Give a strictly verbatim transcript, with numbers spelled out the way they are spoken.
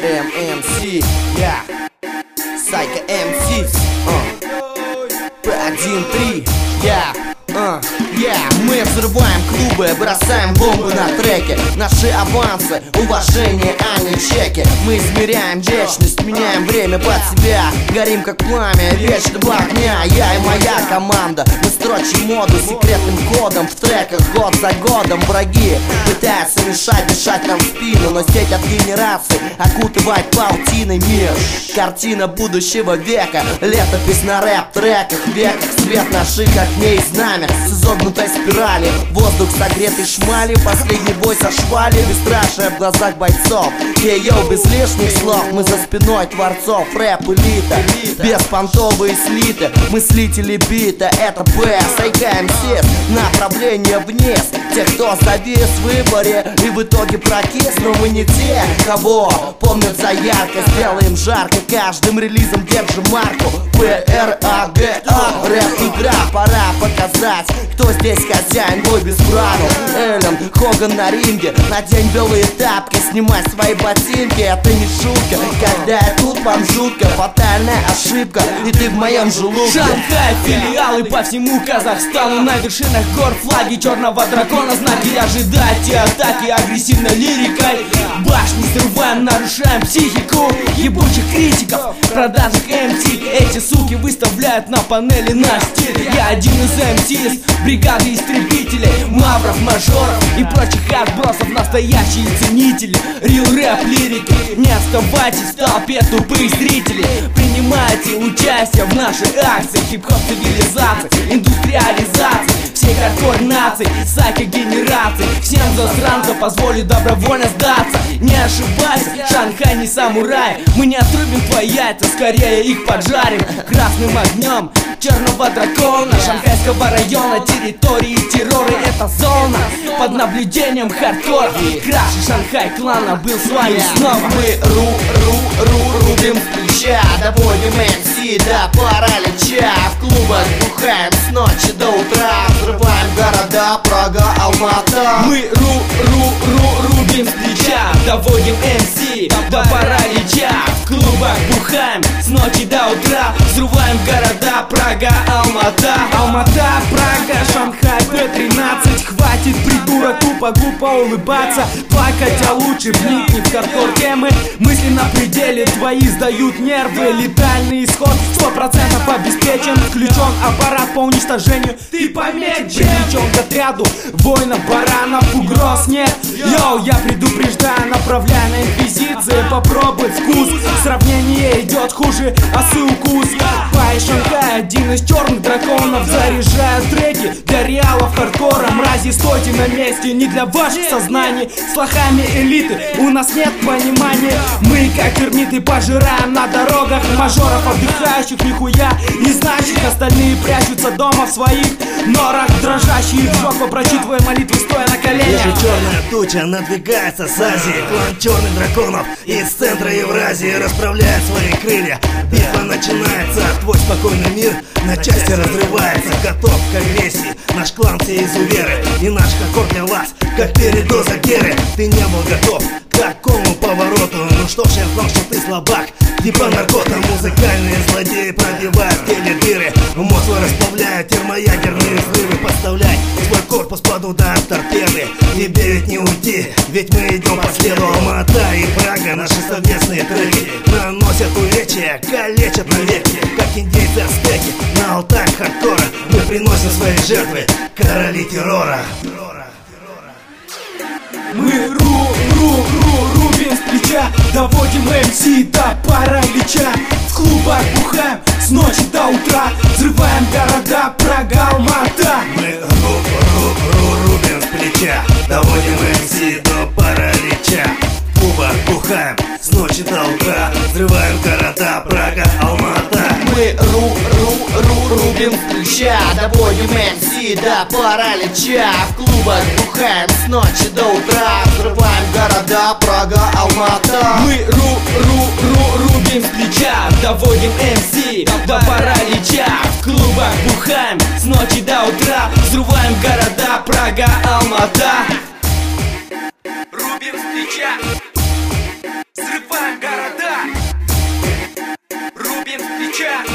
эм эм си, я Сайка эм си, пэ один три, я Uh, yeah. Мы взрываем клубы, бросаем бомбы на треке. Наши авансы, уважение, а не чеки. Мы измеряем вечность, меняем время под себя. Горим как пламя, вечного огня. Я и моя команда, мы строчим моду секретным кодом. В треках год за годом враги пытаются мешать, дышать нам в спину. Но сеть от генераций окутывает паутиной мир. Картина будущего века, летопись на рэп-треках. Веках свет наших огней и знамя с изогнутой спирали. Воздух согретый шмали, последний бой со швали. Бесстрашие в глазах бойцов. Ей-йоу, без лишних слов, мы за спиной творцов. Рэп элита, беспонтовые слиты. Мыслители бита, это Б, Сайка эм си. Направление вниз, тех, кто завис в выборе и в итоге прокис. Но мы не те, кого помнят за яркость. Сделаем жарко, каждым релизом держим марку. Пэ эр а гэ а, рэп-игра, пора показать, кто здесь хозяин, бой без правил. Эллен Хоган на ринге, надень белые тапки, снимай свои ботинки. Это не шутка, когда я тут, вам жутко. Фатальная ошибка, и ты в моем желудке. Шанхай, филиалы по всему Казахстану. На вершинах гор флаги черного дракона. Знаки, ожидайте атаки агрессивной лирикой. Башни срываем, нарушаем психику ебучих критиков, продажных эм си. Эти суки выставляют на панели наш стиль. Я один из эм си, бригады истребителей, мавров, мажоров и прочих отбросов. Настоящие ценители рил рэп лирики. Не оставайтесь в толпе тупых зрителей. Принимайте участие в нашей акции. Хип-хоп цивилизации, индустриализации всей хардкор наций, Сайка генераций. Всем засранцам позволю добровольно сдаться. Не ошибайся, Шанхай не самурай. Мы не отрубим твои яйца, скорее их поджарим красным огнем черного дракона Шанхайского района. Территории террора, это зона под наблюдением хардкора. Краше Шанхай клана был с вами снова. Мы ру-ру-ру рубим с плеча, доводим эм си до паралича. В клубах бухаем с ночи до утра, взрываем города Прага, Алмата. Мы ру-ру-ру рубим с плеча, доводим эм си до паралича. В клубах бухаем с ночи до утра, взрываем города Прага, Алмата. Алмата, Прага, Шанхай, пэ тринадцать. Хватит, придурок, тупо глупо улыбаться. Плакать, а лучше вникни в хардкор темы. Мысли на пределе, твои сдают нервы. Летальный исход сто процентов обеспечен. Включен аппарат по уничтожению, ты помечен. Привлечен к отряду воинов, баранов, угроз нет. Йоу, я предупреждаю, направляю на инквизиции. Попробуй вкус, сравнение идет хуже осы укус. Пай Шанхай, один из черных драконов. Заряжают треки для реалов хардкора. Мрази, стойте на месте, не для ваших сознаний. С лохами элиты у нас нет понимания. Мы как термиты пожираем на дорогах мажоров, отдыхающих нихуя не значит. Остальные прячутся дома в своих норах, дрожащие в жопу, прочитывая молитвы, стоя на коленях. Вижу, черная туча надвигается с Азии. Клан черных драконов из центра Евразии расправляет свои крылья. Битва начинается, твой спокойный мир на части разрывается. Готов к агрессии, наш клан все изуверы. И наш хардкор для вас, как передоза геры. Ты не был готов к такому повороту. Ну что ж, я знал, что ты слабак, типа наркота. Музыкальные злодеи пробивают в теле дыры. Мозг расплавляют термоядерные взрывы. Подставляй свой корпус под удар торпеды. Тебе ведь не уйти, ведь мы идем по следу. Алмата и Прага, наши совместные треки наносят увечья, калечат навеки, как индейцы ацтеки. На алтарь хардкора мы приносим свои жертвы, короли террора. Мы ру-ру-ру рубим с плеча, доводим эм си до паралича. В клубах бухаем с ночи до утра, взрываем города Прага, Алмата. Мы ру-ру-ру рубим с плеча, доводим эм си до паралича. В клубах бухаем с ночи до утра, взрываем города Прага, Алмата. Мы ру-ру-ру рубим с плеча, доводим эм си до паралича. В клубах бухаем с ночи до утра, взрываем города Прага, Алмата. Мы ру-ру-ру рубим с плеча, доводим эм си до паралича. В клубах бухаем с ночи до утра, взрываем города Прага, Алмата. Рубим с плеча, взрываем города. круче.